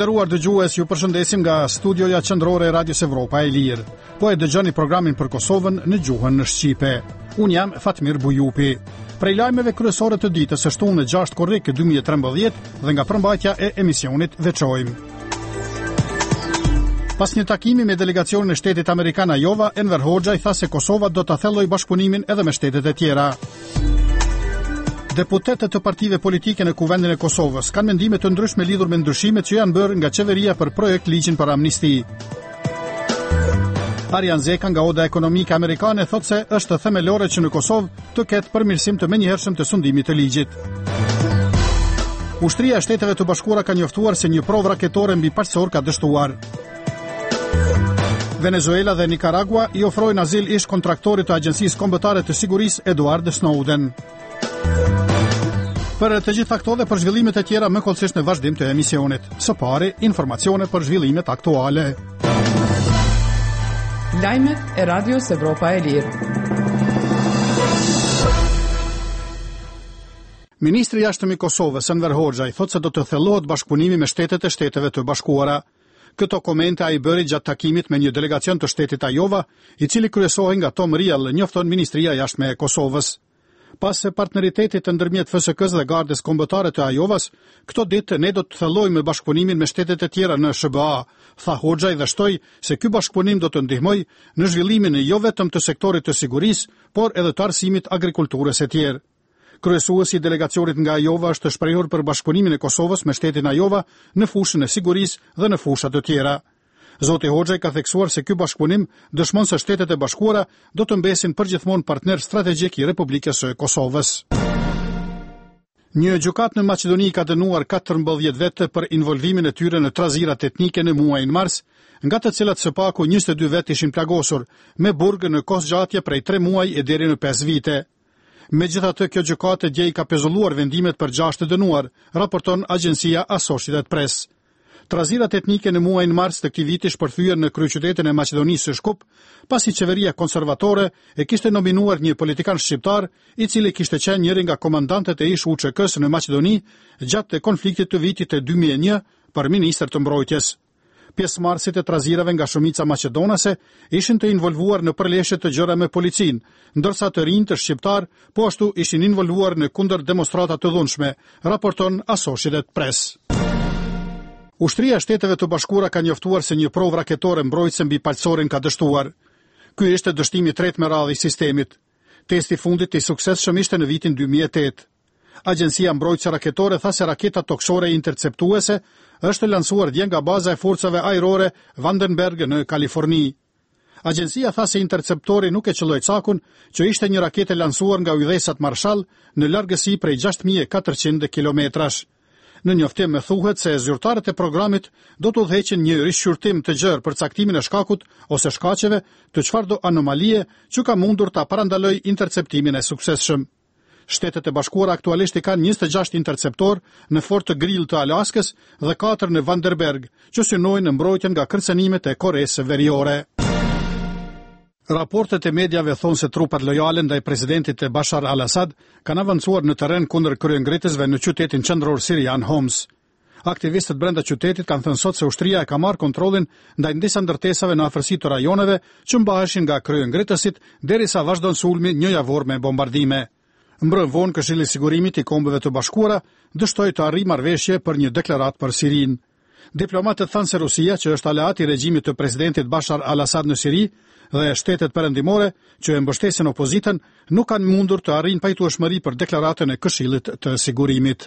Të nderuar dëgjues, ju përshëndesim nga studioja qendrore e Radios Evropa e Lirë. Po e dëgjoni programin për Kosovën në gjuhën në shqipe. Unë jam Fatmir Bujupi. Prej lajmeve kryesore të ditës së shtunë në 6 korrik 2013 dhe nga përmbajtja e emisionit veçojmë. Pas një takimi me delegacionin e shtetit amerikan Iowa, Enver Hoxha i tha se Kosova do ta thellojë bashkëpunimin edhe me shtetet e tjera. Deputetët të partive politike në Kuvendin e Kosovës kanë mendime të ndryshme lidhur me ndryshimet që janë bërë nga qeveria për projekt ligjin për amnisti. Arjan Zeka nga Oda Ekonomike Amerikane thot se është themelore që në Kosovë të ketë përmirësim të menjëhershëm të sundimit të ligjit. Ushtria e Shteteve të Bashkuara ka njoftuar se një provë raketore mbi paqësor ka dështuar. Venezuela dhe Nicaragua i ofrojnë azil ish kontraktorit të Agjencisë Kombëtare të Sigurisë Edward Snowden. Për të gjitha këto dhe për zhvillimet e tjera më kollësisht në vazhdim të emisionit. Së pari, informacione për zhvillimet aktuale. Lajmet e Radios Evropa e Lirë. Ministri i Jashtëm i Kosovës, Enver Hoxha, i thotë se do të thellohet bashkëpunimi me shtetet e Shteteve të Bashkuara. Këto komente ai bëri gjatë takimit me një delegacion të shtetit Iowa, i cili kryesohej nga Tom Riel, njofton Ministria e Jashtme e Kosovës. Pas se partneritetit ndërmjet FSK-s dhe Gardës Kombëtare të Iovas, këto ditë ne do të thellojmë bashkëpunimin me shtetet e tjera në SBA, tha Hoxha dhe shtoi se ky bashkëpunim do të ndihmojë në zhvillimin jo vetëm të sektorit të sigurisë, por edhe të arsimit agrikulturës e tjerë. Kryesuesi i delegacionit nga Iowa është shprehur për bashkëpunimin e Kosovës me shtetin Iowa në fushën e sigurisë dhe në fusha të tjera. Zoti Hoxha ka theksuar se ky bashkëpunim dëshmon se Shtetet e Bashkuara do të mbesin përgjithmonë partner strategjik i Republikës së Kosovës. Një gjykat në Maqedoni ka dënuar 14 vete për involvimin e tyre në trazirat etnike në muajin mars, nga të cilat së paku 22 vet ishin plagosur, me burg në kohëzgjatje prej 3 muaj e deri në 5 vite. Megjithatë, kjo gjykatë dje i ka pezulluar vendimet për 6 të dënuar, raporton agjencia Associated Press. Trazirat etnike në muajin mars të këtij viti shpërthyen në kryeqytetin e Maqedonisë së Shkup, pasi qeveria konservatore e kishte nominuar një politikan shqiptar, i cili kishte qenë njëri nga komandantët e ish UÇK-s në Maqedoni gjatë konfliktit të vitit të 2001 për ministër të mbrojtjes. Pjesëmarrësit e trazirave nga shumica maqedonase ishin të involvuar në përleshje të gjëra me policinë, ndërsa të rinj të shqiptar po ashtu ishin involvuar në kundër demonstrata të dhunshme, raporton Associated Press. Ushtria e Shteteve të Bashkuara ka njoftuar se një provë raketore mbrojtëse mbi paqësorin ka dështuar. Ky ishte dështimi i tretë me radhë i sistemit. Testi i fundit i suksesshëm ishte në vitin 2008. Agjencia mbrojtëse raketore tha se raketa tokshore interceptuese është lancuar dje nga baza e forcave ajrore Vandenberg në Kaliforni. Agjencia tha se interceptori nuk e qelloi cakun, që ishte një raketë lancuar nga Yjdesat Marshall në largësi prej 6400 kilometrash. Në njoftim thuhet se zyrtarët e programit do të udhëheqin një rishqyrtim të gjerë për caktimin e shkakut ose shkaqeve të çfarëdo anomalie që ka mundur ta parandalojë interceptimin e suksesshëm. Shtetet e Bashkuara aktualisht i kanë 26 interceptor në Fort Grill të Alaskës dhe 4 në Vandenberg, që synojnë në mbrojtjen nga kërcënimet e Koresë Veriore. Raportet e mediave thonë se trupat lojale ndaj presidentit Bashar al-Assad kanë avancuar në terren kundër kryengritësve në qytetin qendror sirian Homs. Aktivistët brenda qytetit kanë thënë sot se ushtria e ka marrë kontrollin ndaj disa ndërtesave në afërsi të rajoneve që mbaheshin nga kryengritësit derisa vazhdon sulmi një javor me bombardime. Mbrëm vonë Këshilli i Sigurimit i Kombeve të Bashkuara dështoi të arrijë marrëveshje për një deklaratë për Sirinë. Diplomatët thanë se Rusia, që është aleat i regjimit të presidentit Bashar al-Assad në Siri, dhe shtetet perëndimore që e mbështesin opozitën nuk kanë mundur të arrijnë pajtueshmëri për deklaratën e Këshillit të Sigurimit.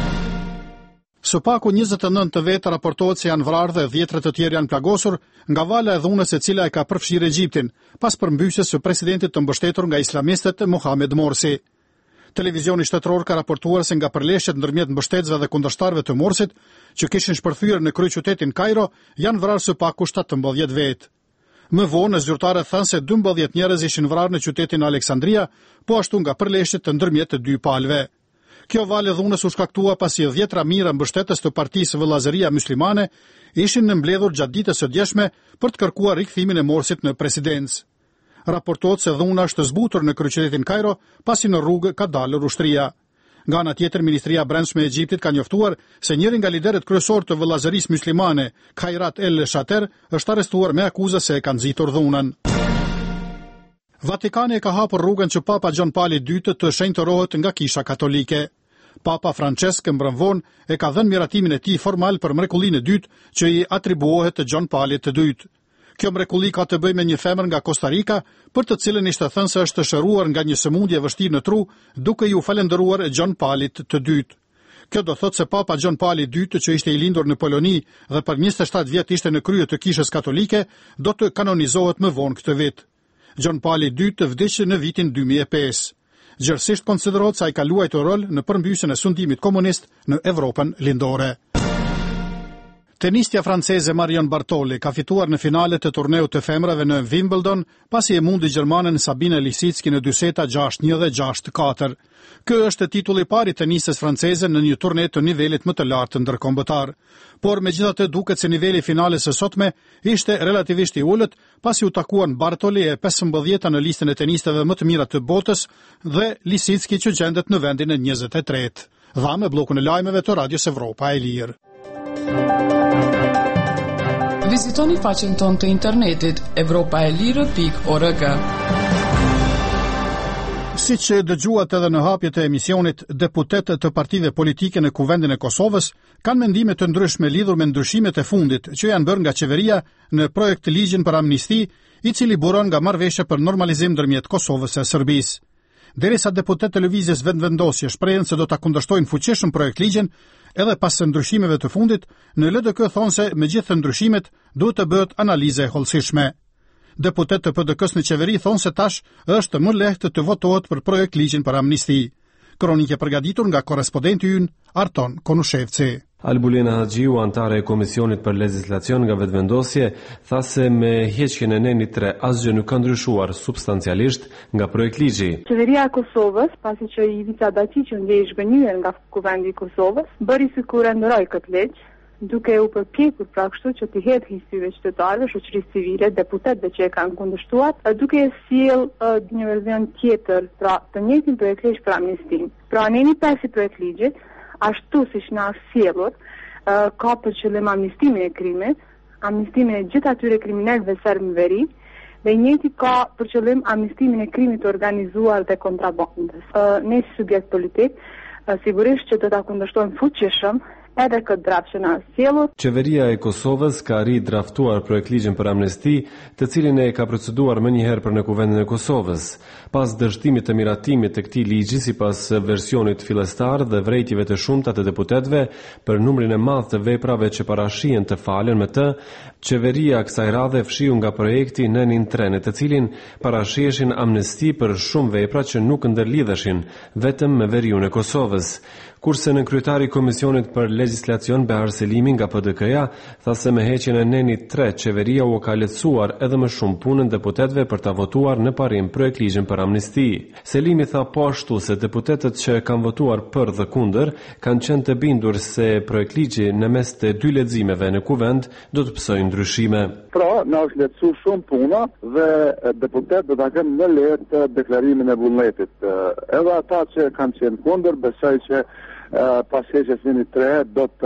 Së paku 29 të vetë raportohet se janë vrarë dhe 10 të tjerë janë plagosur nga vala e dhunës e cila e ka përfshirë Egjiptin, pas përmbysjes së presidentit të mbështetur nga islamistët Mohamed Morsi. Televizioni shtetëror ka raportuar se nga përleshjet ndërmjet mbështetësve dhe kundërshtarëve të Morsit, që kishin shpërthyer në kryeqytetin Kairo, janë vrarë së paku 17 vetë. Më vonë, zyrtarët thanë se 12 njerëz ishin vrarë në qytetin Aleksandria, po ashtu nga përleshjet të ndërmjet të 2 palëve. Kjo valë dhunës u shkaktua pasi 10 ramira mbështetës të Partisë Vëllazëria Muslimane ishin në mbledhur gjatë ditës së djeshme për të kërkuar rikthimin e Morsit në presidencë. Raportohet se dhuna është zbutur në kryeqytetin Kairo, pasi në rrugë ka dalur ushtria. Nga ana tjetër, Ministria e Brendshme e Egjiptit ka njoftuar se njëri nga liderët kryesor të vëllazërisë muslimane, Khairat El Shater, është arrestuar me akuza se e ka nxitur dhunën. Vatikani e ka hapur rrugën që Papa Gjon Pali II të shenjtërohet nga Kisha Katolike. Papa Francesc mbrëm vonë e ka dhënë miratimin e tij formal për mrekullinë e dytë që i atribuohet të Gjon Palit të dytë. Kjo mrekulli ka të bëjë me një femër nga Costa Rica, për të cilën ishte thënë se është shëruar nga një sëmundje vështirë në tru, duke ju falendëruar Gjon Palit të dytë. Kjo do thotë se Papa Gjon Pali II, që ishte i lindur në Poloni dhe për 27 vjet ishte në krye të Kishës Katolike, do të kanonizohet më vonë këtë vit. Gjon Pali II vdiq në vitin 2005. Gjërësisht konsiderohet se ai ka luajtur rol në përmbysjen e sundimit komunist në Evropën lindore. Tenistja franceze Marion Bartoli ka fituar në finalet të turneut të femrave në Wimbledon, pasi e mundi gjermanen Sabine Lisicki në 2 seta 6-1 dhe 6-4. Ky është titulli i parë i tenistes franceze në një turne të nivelit më të lartë ndërkombëtar. Por megjithatë duket se niveli i finales së sotme ishte relativisht i ulët, pasi u takuan Bartoli e 15-ta në listën e tenistëve më të mira të botës dhe Lisicki që gjendet në vendin e 23. Dha me bllokun e lajmeve të Radios Evropa e Lirë. Vizitoni faqen tonë të internetit evropaelirë.org. Si që dëgjuat edhe në hapjet e emisionit, deputetët të partive politike në Kuvendin e Kosovës kanë mendime të ndryshme lidhur me ndryshimet e fundit që janë bërë nga qeveria në projekt ligjin për amnisti, i cili buron nga marrëveshje për normalizim ndërmjet Kosovës e Serbisë. Derisa deputetë të lëvizjes vendvendosje shprehen se do ta kundërshtojnë fuqishëm projekt ligjin, edhe pas ndryshimeve të fundit, në LDK thonë se me gjithë ndryshimet duhet të bëhet analize e hollësishme. Deputetë të PDK-s në qeveri thonë se tash është më lehtë të votohet për projekt ligjin për amnisti. Kronike përgatitur nga korrespondenti ynë Arton Konushevci. Albulena Haxhiu, antare e Komisionit për Legislacion nga Vetëvendosje, tha se me heqjen e Nenit 3 asgjë nuk ka ndryshuar substancialisht nga projekt ligji. Qeveria e Kosovës, pasi që Ivica Dačić ndjej zhgënjyer nga Kuvendi i Kosovës, bëri sikur e ndroi këtë ligj, duke u përpjekur pra kështu që të hedhë hisyve qytetarëve, shoqërisë civile, deputetëve që e kanë kundërshtuar, duke e sjell një version tjetër, pra të njëjtin projekt ligj për amnistin. Pra Neni 5 i projekt ligjit, ashtu siç na sjellur, ka për qëllim amnistimin e krimit, amnistimin e gjithë atyre kriminalëve serb në veri, dhe i njëjti ka për qëllim amnistimin e krimit të organizuar dhe kontrabandës. Ne si subjekt politik, sigurisht që do ta kundërshtojmë fuqishëm edhe këtë draft që na sjellur. Qeveria e Kosovës ka ridraftuar projekt ligjin për amnesti, të cilin e ka proceduar më një herë për në Kuvendin e Kosovës. Pas dështimit të miratimit të këtij ligji sipas versionit fillestar dhe vërejtjeve të shumta të deputetëve për numrin e madh të veprave që parashihen të falen me të, qeveria kësaj radhe fshiu nga projekti Nenin 3, në të cilin parashiheshin amnesti për shumë vepra që nuk ndërlidheshin vetëm me veriun e Kosovës. Kurse në kryetari i Komisionit për Legjislacion Behar Selimi nga PDK-ja tha se me heqjen e Nenit 3 qeveria u ka lehtësuar edhe më shumë punën deputetëve për ta votuar në parim projekt ligjin për amnisti. Selimi tha po ashtu se deputetët që kanë votuar për dhe kundër kanë qenë të bindur se projekt ligji në mes të 2 leximeve në Kuvend do të pësojë ndryshime. Pra, na është lehtësuar shumë puna dhe deputetët do ta kenë më lehtë deklarimin e vullnetit. Edhe ata që kanë qenë kundër besoj që pas heqjes Nenit 3 do të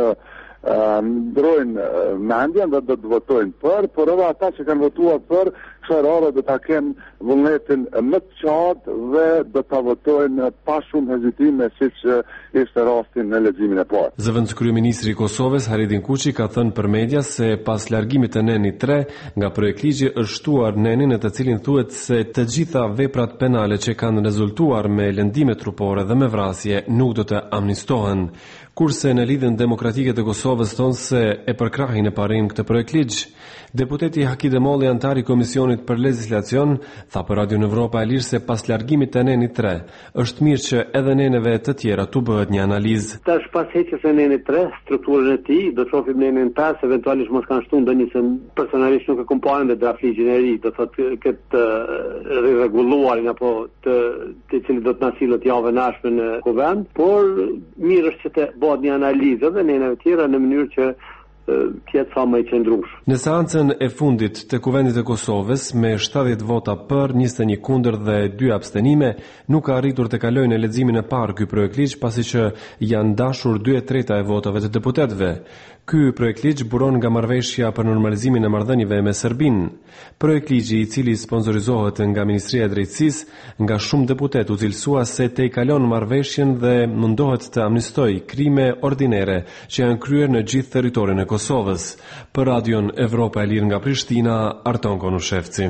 ndrojnë mendjen dhe do të votojnë për, por edhe ata që kanë votuar për, kësaj do ta kenë vullnetin më të qartë dhe do ta votojnë pa shumë hezitime siç ishte rasti në leximin e parë. Zëvendëskryeministri i Kosovës Haridin Kuçi ka thënë për media se pas largimit të Nenit 3 nga projekt ligji është shtuar Neni në të cilin thuhet se të gjitha veprat penale që kanë rezultuar me lëndime trupore dhe me vrasje nuk do të amnistohen. Kurse në lidhjen demokratike të Kosovës thonë se e përkrahin e parim këtë projekt ligj. Deputeti Haki Demolli, antar i Komisionit për Legjislacion, tha për Radio Evropa e Lirë se pas largimit të Nenit 3, është mirë që edhe neneve të tjera tu bëhet një analizë. Tash pas heqjes së Nenit 3, strukturën e tij, do të shohim Nenin 5, eventualisht mos kanë shtuar ndonjë se personalisht nuk e komponojnë me draft ligjin e ri, do thotë këtë rregulluarin apo të cilin do të na sillet javën e ardhshme në Kuvend, por mirë është që të bëhet një analizë edhe neneve të tjera në mënyrë që tjetë sa më i qëndrueshëm. Në seancën e fundit të Kuvendit të Kosovës, me 70 vota për, 21 kundër dhe 2 abstenime, nuk ka arritur të kalojë në leximin e parë ky projekt ligj, pasi që janë dashur 2/3 e votave të deputetëve. Ky projekt ligj buron nga marrëveshja për normalizimin e marrëdhënieve me Serbinë. Projekt ligji, i cili sponsorizohet nga Ministria e Drejtësisë, nga shumë deputet u cilësua se te i kalon marrëveshjen dhe mundohet të amnistojë krime ordinere që janë kryer në gjithë territorin e Kosovës. Për Radion Evropa e Lirë nga Prishtina, Arton Konushevci.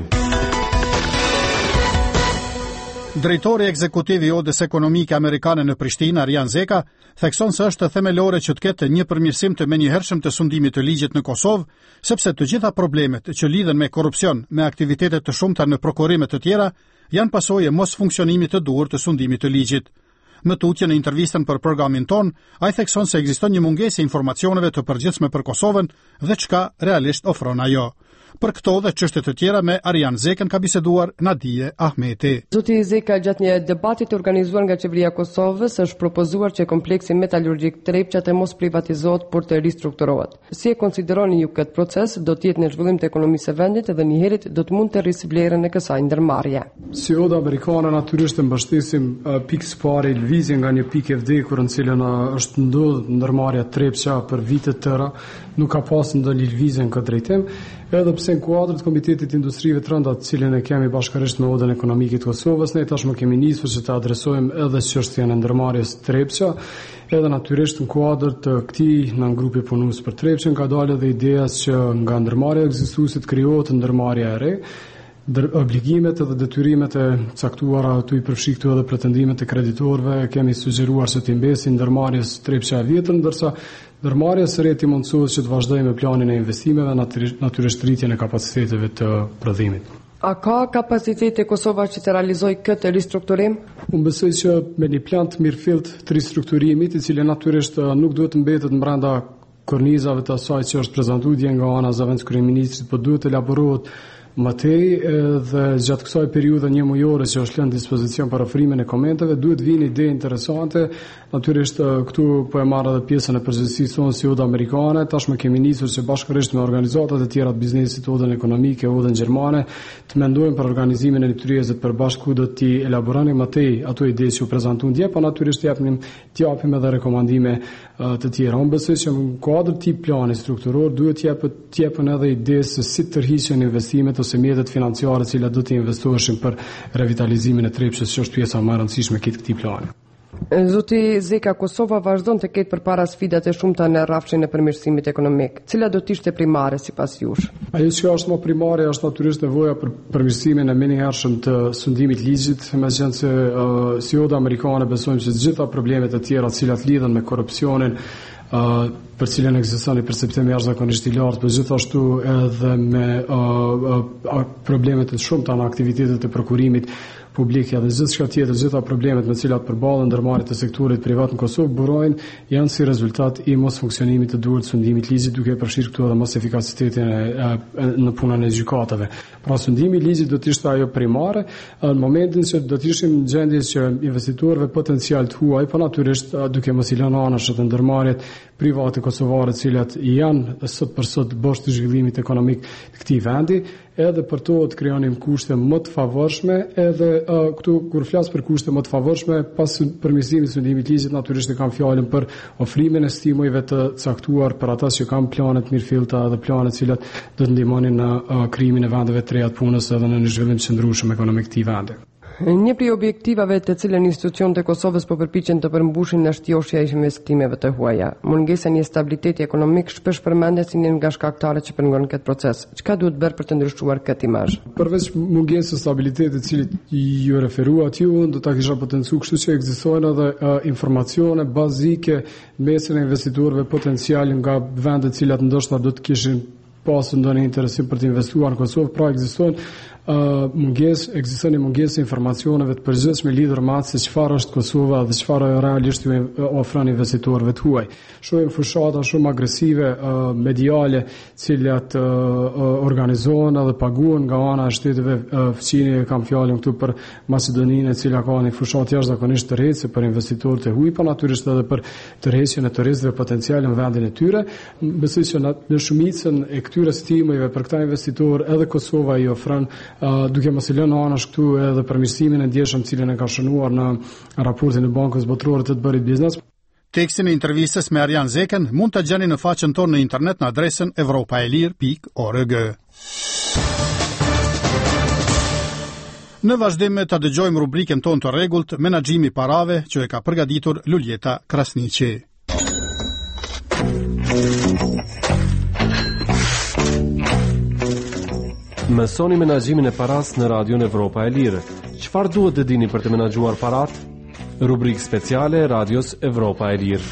Drejtori ekzekutiv i Odës Ekonomike Amerikane në Prishtinë, Arjan Zeka, thekson se është themelore që të ketë një përmirësim të menjëhershëm të sundimit të ligjit në Kosovë, sepse të gjitha problemet që lidhen me korrupsion, me aktivitete të shumta në prokurime të tjera, janë pasojë e mos funksionimit të duhur të sundimit të ligjit. Më tutje në intervistën për programin ton, ai thekson se ekziston një mungesë e informacioneve të përgjithshme për Kosovën dhe çka realisht ofron ajo. Për këto dhe çështje të tjera me Arjan Zekën ka biseduar Nadije Ahmeti. Zoti Zeka, gjatë një debati të organizuar nga qeveria e Kosovës, është propozuar që kompleksi metalurgjik Trepça të mos privatizohet, por të ristrukturohet. Si e konsideroni ju këtë proces? Do të jetë në zhvillim të ekonomisë së vendit dhe një herët do të mund të rrisë vlerën e kësaj ndërmarrje. Si Oda Amerikane natyrisht e mbështesim pikë së pari lëvizje nga një pikë e vdekur në cilën është ndodhur ndërmarrja Trepça për vite të tëra, nuk ka pasur ndonjë lëvizje në këtë drejtim. Edhe pse në kuadrët Komitetit Industrive të Rënda, të cilën e kemi bashkërisht me Odën Ekonomike të Kosovës, ne tashmë kemi nisur që të adresojmë edhe çështjen e ndërmarrjes Trepça, edhe natyrisht në kuadër të këtij në grupi punues për Trepçën ka dalë edhe ideja që nga ndërmarrja ekzistuese të krijohet ndërmarrja e re. Obligimet dhe detyrimet e caktuara tu i përfshi këtu edhe pretendimet e kreditorëve, kemi sugjeruar se të mbesin ndërmarrjes Trepça e vjetër, ndërsa ndërmarrja së re ti mundësohet që të vazhdojë me planin e investimeve, natyrisht rritjen e kapaciteteve të prodhimit. A ka kapacitete Kosova që të realizojë këtë ristrukturim? Unë besoj që me një plan të mirëfillt të ristrukturimit, i cili natyrisht nuk duhet të mbetet brenda kornizave të asaj që është prezantuar nga ana e zëvendës kryeministrit, por duhet të elaborohet më tej dhe gjatë kësaj periudhe një mujore që është lënë dispozicion për ofrimin e komenteve, duhet vinë ide interesante. Natyrisht këtu po e marr edhe pjesën e përgjegjësisë tonë si Oda Amerikane, tashmë kemi nisur që bashkërisht me organizatat e tjera të biznesit, Odën Ekonomike, Odën Gjermane, të mendojmë për organizimin e një tryeze të përbashkët ku do të elaboroni më tej ato ide që u prezantuan dje, po natyrisht t'japim edhe rekomandime të tjera. Unë besoj që në kuadër të këtij plani strukturor duhet t'japën edhe ide se si të tërhiqen investimet ose mjetet financiare të cilat do të investoheshin për revitalizimin e Trepçës, që është pjesa më e rëndësishme e këtij plani. Zoti Zeka, Kosova vazhdon të ketë përpara sfidat e shumta në rrafshin e përmirësimit ekonomik. Cila do të ishte primare sipas jush? Ajo që është më primare është natyrisht nevoja për përmirësimin e menjëhershëm të sundimit ligjit, megjithëse si Oda Amerikane besojmë se të gjitha problemet e tjera të cilat lidhen me korrupsionin, për cilën ekziston një perceptim jashtëzakonisht i lartë, por gjithashtu edhe me problemet e shumta në aktivitetet e prokurimit publik dhe gjithçka tjetër, gjitha problemet me të cilat përballen ndërmarrjet e sektorit privat në Kosovë burojnë janë si rezultat i mos funksionimit të duhur të sundimit ligjit, duke përfshirë këtu edhe mos efikasitetin në punën e gjykatave. Pra sundimi i ligjit do të ishte ajo primare në momentin që do të ishim në gjendje që investitorëve potencial të huaj, po natyrisht duke mos i lënë anash të ndërmarrjet private kosovare të cilat janë sot për sot bosh të zhvillimit ekonomik të këtij vendi, edhe për to të krijonim kushte më të favorshme, edhe këtu kur flas për kushte më të favorshme, pas përmirësimit të sundimit ligjit natyrisht e kam fjalën për ofrimin e stimujve të caktuar për ata që kanë plane të mirëfillta dhe plane të cilat do të ndihmonin në krijimin e vendeve të reja të punës edhe në një zhvillim të qëndrueshëm ekonomik të këtij vendi. Një prej objektivave të cilën institucionet e Kosovës po përpiqen të përmbushin është shtjoshja e investimeve të huaja. Mungesa e stabiliteti ekonomik shpesh përmendet si një nga shkaktarët që pengon këtë proces. Çka duhet bërë për të ndryshuar këtë imazh? Përveç mungesës së stabilitetit të cilit ju referuat ju, do ta kisha potencuar kështu që ekzistojnë edhe informacione bazike mesin e investitorëve potencial nga vende të cilat ndoshta do të kishin pasur ndonjë interesim për të investuar në Kosovë, pra ekzistojnë ekziston një mungesë informacioneve të përgjithshme lidhur me atë se çfarë është Kosova dhe çfarë realisht ju ofron investitorëve të huaj. Shohim fushata shumë agresive mediale, të cilat organizohen dhe paguhen nga ana e shteteve fqinje. Kam fjalën këtu për Maqedoninë, e cila ka një fushatë jashtëzakonisht tërheqëse për investitorët e huaj, po natyrisht edhe për tërheqjen e turistëve potencial në vendin e tyre. Besoj që në shumicën e këtyre stimujve për këta investitorë edhe Kosova i ofron, duke mos i lënë anash këtu edhe përmirësimin e ndjeshëm cilën e ka shënuar në raportin e Bankës Botërore të Bërit Biznes. Tekstin e intervistës me Arjan Zeken mund të gjeni në faqen tonë në internet në adresën europaelir.org. Në vazhdim të dëgjojmë rubrikën tonë të rregullt, menaxhimi i parave, që e ka përgatitur Luljeta Krasniqi. Mësoni menaxhimin e paras në Radion Evropa e Lirë. Çfarë duhet të dini për të menaxhuar parat? Rubrikë speciale e Radios Evropa e Lirë.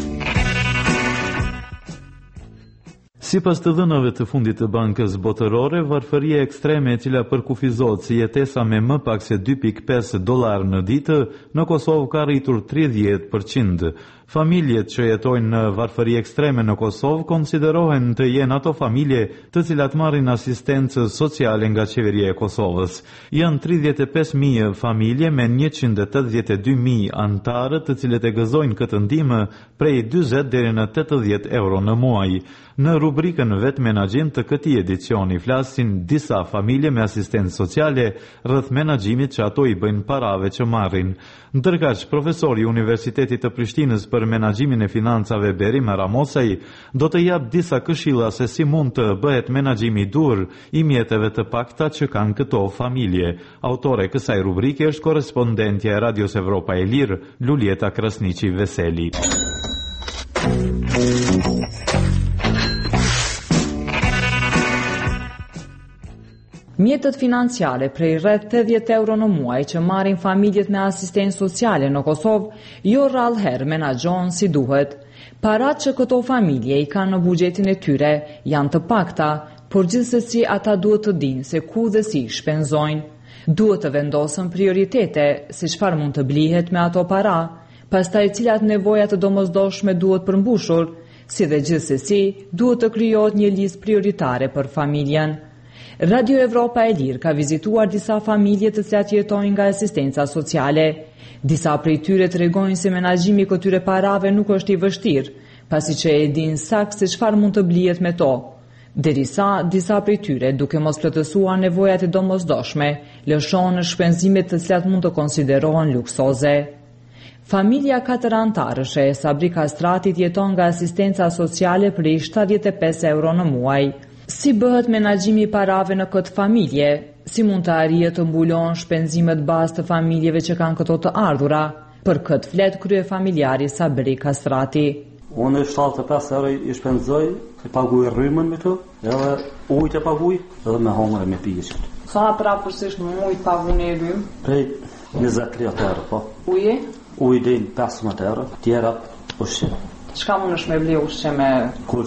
Sipas të dhënave të fundit të Bankës Botërore, varfëria ekstreme e cila përkufizohet si jetesa me më pak se $2.5 në ditë, në Kosovë ka rritur 30%. Familjet që jetojnë në varfëri ekstreme në Kosovë konsiderohen të jenë ato familje të cilat marrin asistencë sociale nga qeveria e Kosovës. Janë 35.000 familje me 182.000 antarë të cilët e gëzojnë këtë ndihmë prej 40 deri në 80 euro në muaj. Në rubrikën vetë menaxhim të këtij edicioni flasin disa familje me asistencë sociale rreth menaxhimit që ato i bëjnë parave që marrin. Ndërkaq, profesori i Universitetit të Prishtinës për menaxhimin e financave Berim Ramosaj do të jap disa këshilla se si mund të bëhet menaxhimi i dur i mjeteve të pakta që kanë këto familje. Autore e kësaj rubrike është korrespondentja e Radios Evropa e Lirë, Luljeta Krasniqi Veseli. Mjetët financiare prej rreth 80 euro në muaj që marrin familjet me asistencë sociale në Kosovë, jo rrallëherë menaxhohen si duhet. Parat që këto familje i kanë në buxhetin e tyre janë të pakta, por gjithsesi ata duhet të dinë se ku dhe si shpenzojnë. Duhet të vendosën prioritete se çfarë mund të blihet me ato para, pastaj cilat nevoja të domosdoshme duhet përmbushur, si dhe gjithsesi duhet të krijohet një listë prioritare për familjen. Radio Evropa e Lirë ka vizituar disa familje të cilat jetojnë nga asistenca sociale. Disa prej tyre tregojnë se menaxhimi i këtyre parave nuk është i vështirë, pasi që e dinë saktë se çfarë mund të blihet me to. Derisa disa prej tyre, duke mos plotësuar nevojat e domosdoshme, lëshohen në shpenzime të cilat mund të konsiderohen luksoze. Familja 4 antarëshe e Sabri Kastratit jeton nga asistenca sociale prej 75 euro në muaj. Si bëhet menaxhimi i parave në këtë familje? Si mund të arrihet të mbulohen shpenzimet bazë të familjeve që kanë këto të ardhura? Për këtë flet kryefamiljari Sabri Kastrati. Unë 75 euro i shpenzoj, i paguaj rrymën me të, edhe ujtë e paguaj, edhe me hongër e me pijë. Sa prapërsisht në muaj paguani rrymë? Prej 20-30 euro, po. Uje? Ujë del 15 euro, tjera ushqim. Çka mundesh me ble ushqim me? Kur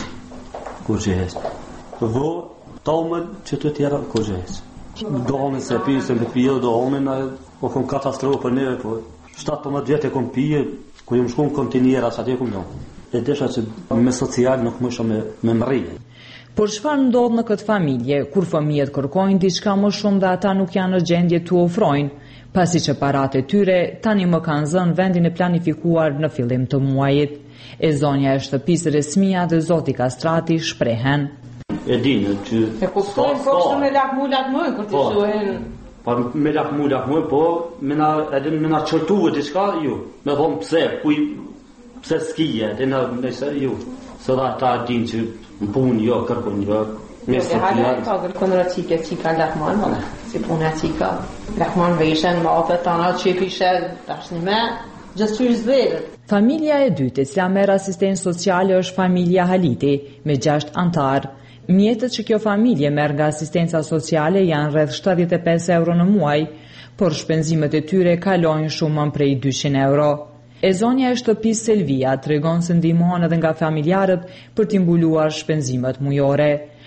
gjohes. Dho, tomën që të tjera kur gjohes. Dohëmin se pisën të pijë, dohëmin, o kom katastrofë për neve, po 17 vjetë e kom pijë, ku jam shku në kontinjera, sa tje kom dohë. E desha që me social nuk më shumë me mërije. Por çfarë ndodh në këtë familje, kur fëmijët kërkojnë diçka më shumë dhe ata nuk janë në gjendje t'u ofrojnë, pasi që paratë e tyre tani më kanë zënë vendin e planifikuar në fillim të muajit. E zonja e shtëpisë Resmia dhe zoti Kastrati shprehen. E dinë që... E kuptojnë po kështë me lakmu, kur t'i shohen... Po, me lakmu, po, me na qërtu e diçka, ju. Me thonë pse s'kije, dhe në nëse ju. Se da ta dinë që në punë, jo, kërkun, jo. E halë ta kërkun rëtike, qika lakman, mëne, si punë e qika. Lakman veshen, mape, tana, që pishe, tash një me... Familja e dytë e cila merr asistencë sociale është familja Haliti me 6 antar. Mjetët që kjo familje merr nga asistenca sociale janë rreth 75 euro në muaj, por shpenzimet e tyre kalojnë shumën prej 200 euro. E zonja e shtëpisë Selvia tregon se ndihmohen edhe nga familjarët për t'i mbuluar shpenzimet mujore.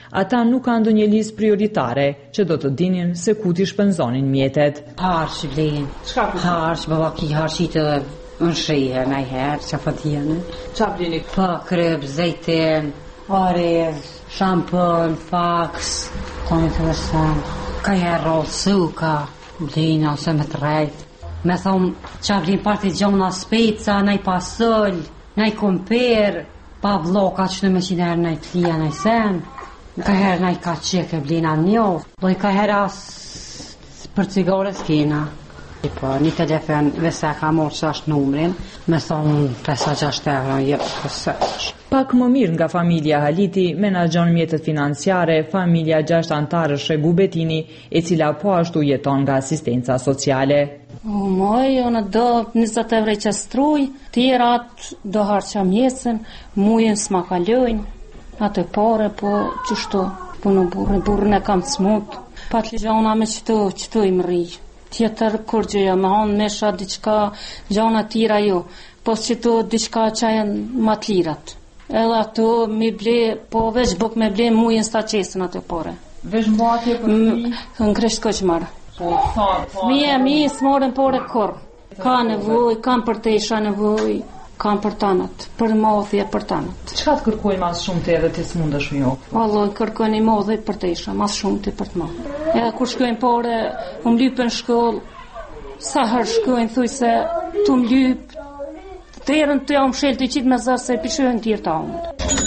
ata nuk kanë ndonjë listë prioritare që do të dinin se ku t'i shpenzonin mjetet. Harç vlen. Harç, babaki harçit në shihe najherë, që fatjene. Qa bleni? Po, kryp, zejtin, orez, shampon, faks, tonë të vërsan, ka herë rollë suka, blina ose me të rejt. Me thomë, qa blin parti gjona speca, nej pasol, nej komper, pa bloka që në me qine herë nej plia, nej sen, ka herë nej ka qeke blina njoh, doj ka herë asë për cigare s'kina. Po, një telefon vese ka morë që është numrin, me thonë 5-6 euro, jepë kësëq. Pak më mirë nga familja Haliti menaxhon mjetet financiare familja 6 antarësh e Gubetini, e cila po ashtu jeton nga asistenca sociale. Moj, unë do 20 euro që struj, tjerat do harqa mjesën, mujën s'ma kalojnë, atë pare, po qështu, po në burën e kam të smut, pat ligjona me qëtu i më rijë. Tjetër kur gjëja, me hanë mesha diqka gjona tira jo, po qëtu diqka që janë matlirat. Edhe ato mi ble, po veç buk me ble mujën sta qesën atë pare. Veç mbati e për mi? Në kresht koqmarë. Mi s'morën pare kur. Ka nevoj, kam për te isha nevoj, kam për tanët, për modhje për tanët. Qka të kërkoj mas shumë të edhe të s'mundesh mi ofë? Valloj, kërkoj një modhje për te isha, mas shumë të për të modhje. Edhe kur shkojnë pare, më lypën shkollë, sa herë shkojnë, thuj se të më lypë, të erën të jam shelë të qitë me zërë se pishojnë tjerë të amët.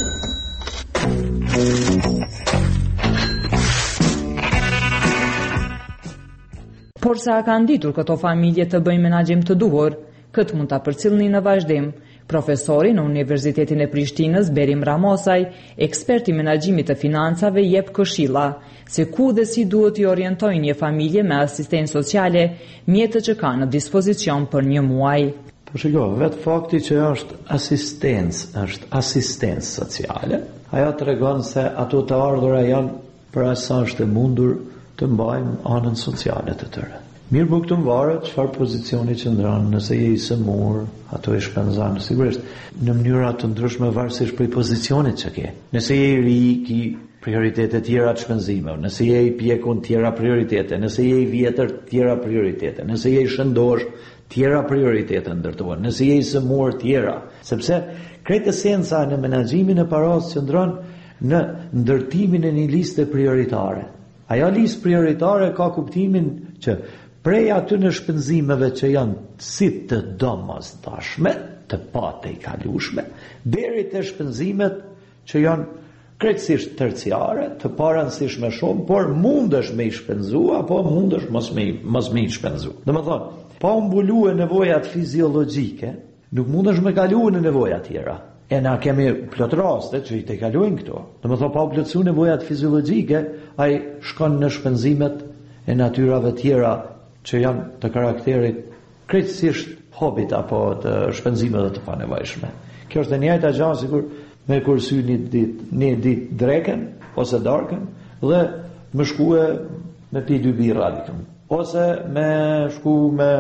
Por sa kanë ditur këto familje të bëjnë menaxhim të duhur, këtë mund ta përcjellni në vazhdim. Profesori në Universitetin e Prishtinës, Berim Ramosaj, ekspert i menaxhimit të financave, jep këshilla se ku dhe si duhet i orientojnë një familje me asistencë sociale mjetët që kanë në dispozicion për një muaj. Po shiko, vetë fakti që është asistencë sociale, ajo tregon se ato të ardhura janë për aq sa është e mundur të mbajmë anën sociale të tëre. Mirë po këtu varet çfarë pozicioni që ndronë, nëse je i sëmur, ato e shpenzon sigurisht në mënyra të ndryshme varësisht prej pozicionit që ke. Nëse je i ri, ki prioritete tjera të shpenzime, nëse je i pjekun tjera prioritete, nëse je i vjetër tjera prioritete, nëse je i shëndosh tjera prioritete ndërtohen, nëse je i sëmur tjera, sepse krejt esenca në menaxhimin e paras që ndronë në ndërtimin e një liste prioritare. Ajo listë prioritare ka kuptimin që prej aty në shpenzimeve që janë si të domosdoshme, të pa të i kalueshme, deri te shpenzimet që janë krejtësisht terciare, të parancishme shumë, por mundesh me i shpenzu, apo mundesh mos me i shpenzu. Domethënë, pa u mbuluar nevojat fiziologjike, nuk mundesh me kaluar në nevoja tjera. E na kemi plot raste që i të kalojnë këto. Domethënë, pa u plotësuar nevojat fiziologjike, ai shkon në shpenzimet e natyrave tjera që janë të karakterit krejtësisht hobit apo të shpenzimeve të panevojshme. Kjo është e njëjta gjë sikur me kur sy një ditë drekën ose darkën dhe më shkue me pi 2 birra dikun. Ose me shku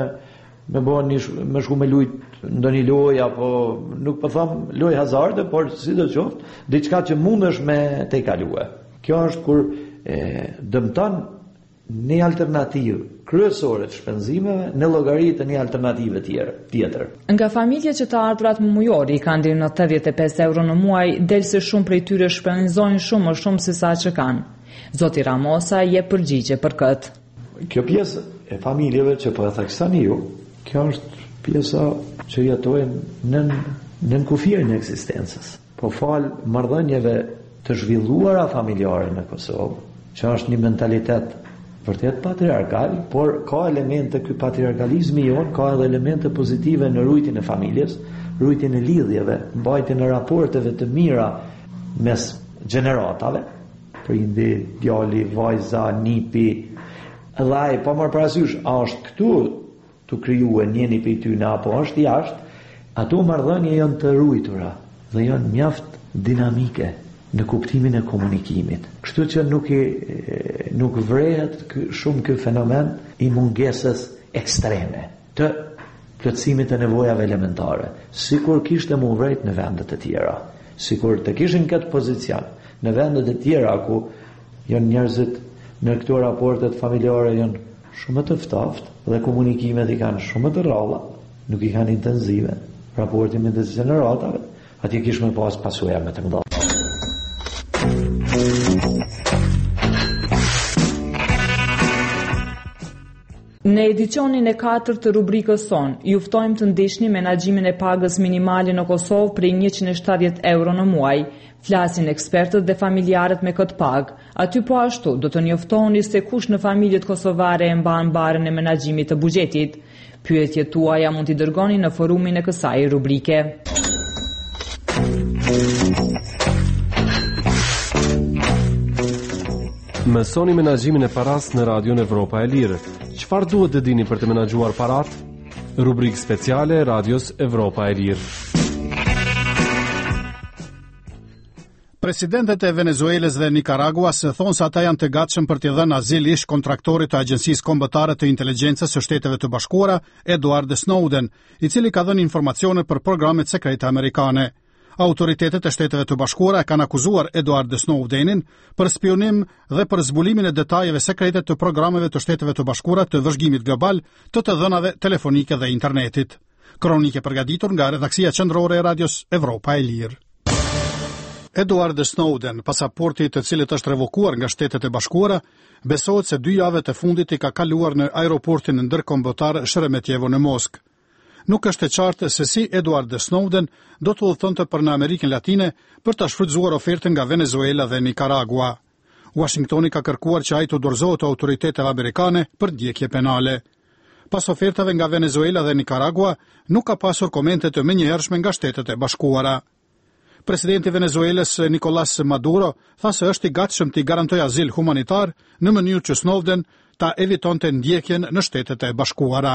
me lujt ndonjë lojë apo nuk po them lojë hazarde, por sidoqoftë diçka që mundesh me të kalue. Kjo është kur dëmton një alternativë kryesore të shpenzimeve në llogaritë një alternative tjetër. Nga familjet që të ardhurat mujor i kanë deri në 85 euro në muaj, del se shumë prej tyre shpenzojnë shumë më shumë se sa që kanë. Zoti Ramosa jep përgjigje për këtë. Kjo pjesë e familjeve që po e theksoni ju, kjo është pjesa që jetojnë në kufirin e eksistencës. Po fal marrëdhënieve të zhvilluara familjare në Kosovë, që është një mentalitet vërtet patriarkal, por ka elemente, ky patriarkalizmi jon ka edhe elemente pozitive në rujtjen e familjes, rujtjen e lidhjeve, mbajtjen e raporteve të mira mes gjeneratave, prindi, djali, vajza, nipi, edhe ai po marr parasysh, a është këtu të krijuar njëri prej tyre apo është jashtë, ato marrëdhënie janë të ruajtura dhe janë mjaft dinamike në kuptimin e komunikimit. Kështu që nuk vrehet shumë ky fenomen i mungesës ekstreme të plotësimit të nevojave elementare, sikur kishte më vrejt në vendet e tjera, sikur të kishin këtë pozicion, në vendet e tjera ku janë njerëzit në këto raportet familjare janë shumë të ftaftë dhe komunikimet i kanë shumë të rralla, nuk i kanë intensive, raporti me dezideratave, atje kish me pas pasuja me të mëdha. Në edicionin e 4 të rubrikës son, juftojmë të ndihni menaxhimin e pagës minimale në Kosovë prej 170 euro në muaj. Flasin ekspertët dhe familjarët me këtë pagë. Aty po ashtu do të njoftoni se kush në familjet kosovare e mban barën e menaxhimit të buxhetit. Pyetjet tuaja mund t'i dërgoni në forumin e kësaj rubrike. Mësoni menaxhimin e paras në Radion Evropa e Lirë. Çfarë duhet të dini për të menaxhuar parat? Rubrikë speciale e Radios Evropa e Lirë. Presidentët e Venezuelës dhe Nikaraguas thonë se ata janë të gatshëm për t'i dhënë azil ish kontraktorit të Agjencisë Kombëtare të Inteligjencës së Shteteve të Bashkuara, Edward Snowden, i cili ka dhënë informacione për programet sekrete amerikane. Autoritetet e Shteteve të Bashkuara kanë akuzuar Edward Snowdenin për spionim dhe për zbulimin e detajeve sekrete të programeve të Shteteve të Bashkuara të vëzhgimit global të dhënave telefonike dhe internetit. Kronike përgatitur nga redaksia qendrore e Radios Evropa e Lirë. Edward Snowden, pasaporti i të cilit është revokuar nga Shtetet e Bashkuara, besohet se 2 javët e fundit i ka kaluar në aeroportin ndërkombëtar Sheremetjevo në Moskë. Nuk është e qartë se si Edward Snowden do të udhëtonte për në Amerikën Latine për ta shfrytzuar ofertën nga Venezuela dhe Nicaragua. Washingtoni ka kërkuar që ai të dorëzohet autoriteteve amerikane për ndjekje penale. Pas ofertave nga Venezuela dhe Nicaragua, nuk ka pasur komente të menjëhershme nga Shtetet e Bashkuara. Presidenti Venezuelës Nicolás Maduro tha se është i gatshëm të garantojë azil humanitar në mënyrë që Snowden ta evitonte ndjekjen në Shtetet e Bashkuara.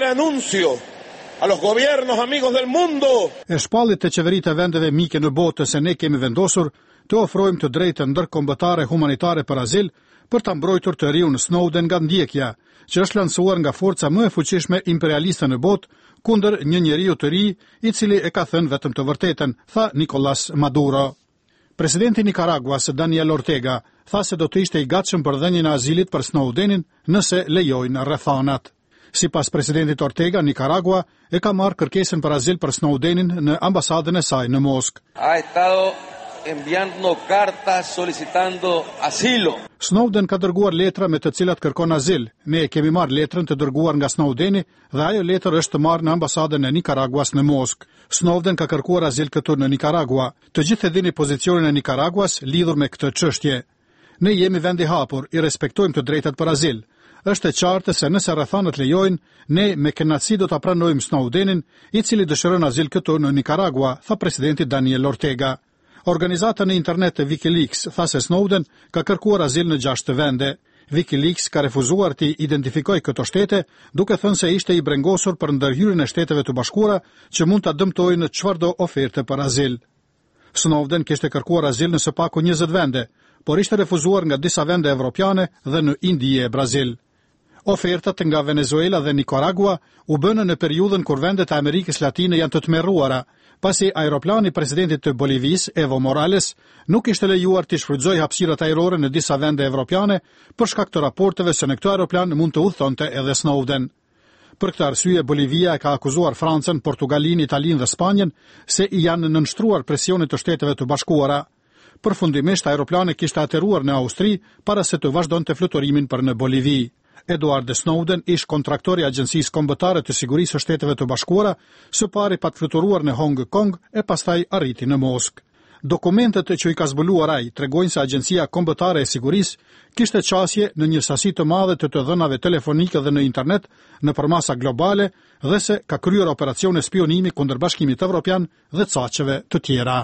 A los gobiernos amigos del mundo. E shpallit të qeveritë e vendeve mike në botë se ne kemi vendosur të ofrojmë të drejtën ndërkombëtare humanitare për azil për ta mbrojtur të riun Snowden nga ndjekja, që është lansuar nga forca më e fuqishme imperialiste në botë kundër një njeriu të ri i cili e ka thënë vetëm të vërtetën, tha Nicolás Maduro. Presidenti Nicaraguas Daniel Ortega tha se do të ishte i gatshëm për dhënien e azilit për Snowdenin nëse lejojnë rrethanat. Sipas presidentit Ortega, Nicaragua e ka marrë kërkesën për azil për Snowdenin në ambasadën e saj në Moskë. Ha estado enviando cartas solicitando asilo. Snowden ka dërguar letra me të cilat kërkon azil. Ne e kemi marrë letrën të dërguar nga Snowdeni dhe ajo letër është marrë në ambasadën e Nicaraguas në Moskë. Snowden ka kërkuar azil këtu në Nicaragua. Të gjithë e dini pozicionin e Nicaraguas lidhur me këtë çështje. Ne jemi vend i hapur, i respektojmë të drejtat për azil. Është e qartë se nëse rrethanat lejojnë, ne me kënaqësi do ta pranojmë Snowdenin, i cili dëshiron azil këtu në Nicaragua, tha presidenti Daniel Ortega. Organizata në internet e WikiLeaks tha se Snowden ka kërkuar azil në 6 vende. WikiLeaks ka refuzuar të identifikojë këto shtete, duke thënë se ishte i brengosur për ndërhyrjen e Shteteve të Bashkuara që mund ta dëmtojnë çfarëdo oferte për azil. Snowden kishte kërkuar azil në së paku 20 vende, por ishte refuzuar nga disa vende evropiane dhe në Indi e Brazil. Ofertat nga Venezuela dhe Nicaragua u bënë në periudhën kur vendet e Amerikës Latine janë të tmerruara, pasi aeroplani presidentit të Bolivis, Evo Morales, nuk ishte lejuar të shfrytëzojë hapësirat ajrore në disa vende evropiane për shkak të raporteve se në këtë aeroplan mund të udhëtonte edhe Snowden. Për këtë arsye, Bolivia e ka akuzuar Francën, Portugalinë, Italinë dhe Spanjën se i janë nënshtruar presionit të Shteteve të Bashkuara. Përfundimisht, aeroplani kishte aterruar në Austri para se të vazhdonte fluturimin për në Bolivi. Edward Snowden ish kontraktori i Agjencisë Kombëtare të Sigurisë së Shteteve të Bashkuara, së pari pa të fluturuar në Hong Kong e pastaj arriti në Moskë. Dokumentet që i ka zbuluar ai tregojnë se Agjencia Kombëtare e Sigurisë kishte qasje në një sasi të madhe të dhënave telefonike dhe në internet nëpër masa globale dhe se ka kryer operacione spionimi kundër Bashkimit Evropian dhe caqeve të tjera.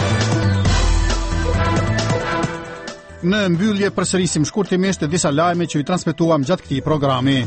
Në mbyllje përsërisim shkurtimisht disa lajme që i transmetuam gjatë këtij programi.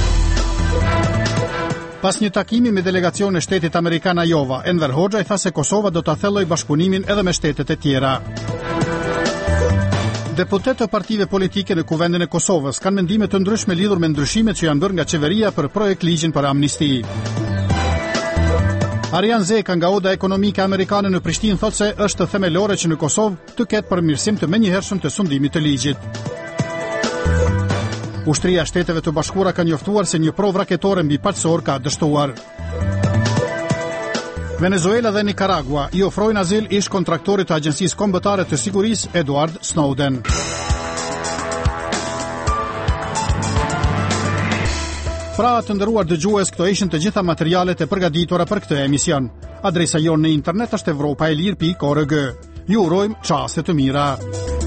Pas një takimi me delegacion e shtetit amerikan Iowa, Enver Hoxha i tha se Kosova do ta thellojë bashkëpunimin edhe me shtetet e tjera. Deputetë të partive politike në Kuvendin e Kosovës kanë mendime të ndryshme lidhur me ndryshimet që janë bërë nga qeveria për projekt ligjin për amnisti. Arian Zeka nga Oda Ekonomike Amerikane në Prishtinë thotë se është themelore që në Kosovë të ketë përmirësim të menjëhershëm të sundimit të ligjit. Ushtria e Shteteve të Bashkuara ka njoftuar se një provë raketore mbi paqësor ka dështuar. Venezuela dhe Nicaragua i ofrojnë azil ish kontraktorit të Agjencisë Kombëtare të Sigurisë Edward Snowden. Pra të nderuar dëgjues, këto ishin të gjitha materialet e përgatitura për këtë emision. Adresa jonë në internet është evropaelir.org. Ju urojmë çaste të mira.